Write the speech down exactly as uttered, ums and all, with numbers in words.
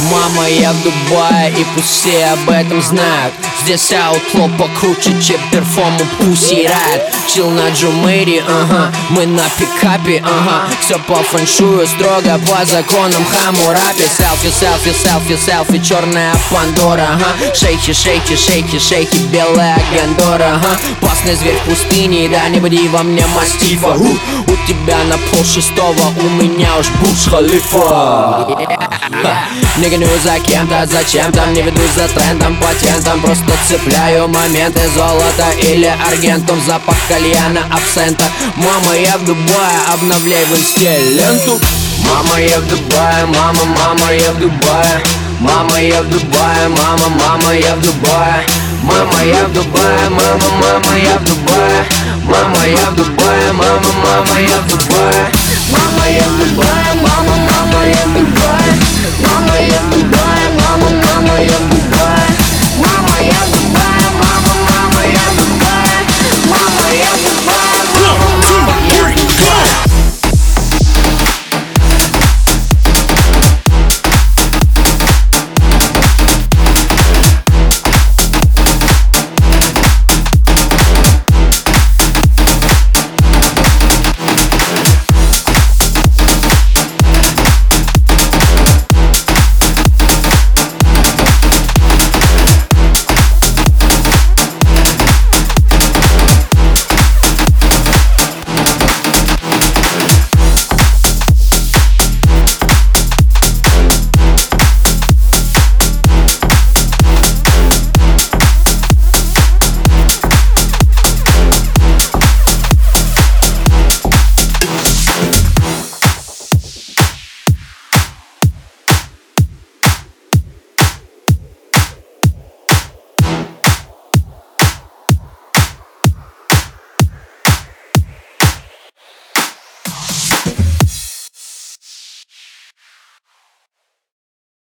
Мама, я в Дубае, и пусть все об этом знают. Здесь аутло покруче, чем перформу Pussy Riot. Чил на Джумэри, ага, мы на пикапе, ага. Все по фэншую, строго по законам Хаммурапи. Селфи, селфи, селфи, селфи, черная Пандора, ага. Шейхи, шейхи, шейхи, шейхи, белая Гандора, ага. Пасный зверь в пустыне, да не буди во мне мастифа. У, у тебя на пол шестого, у меня уж Бурдж Халифа. Не гоню за кем-то, зачем-то, не веду за трендом, патентом. Просто цепляю моменты, золото или аргентум. Запах кальяна, абсента. Мама, я в Дубае, обновляй в инсте ленту. Мама, я в Дубае, мама, мама, я в Дубае. Мама, я в Дубае, мама, мама, я в Дубае. Мама, я в Дубае, мама, мама, я в Дубае. Мама, я в Дубае, мама, мама, я в Дубае. Мама, я в Дубае.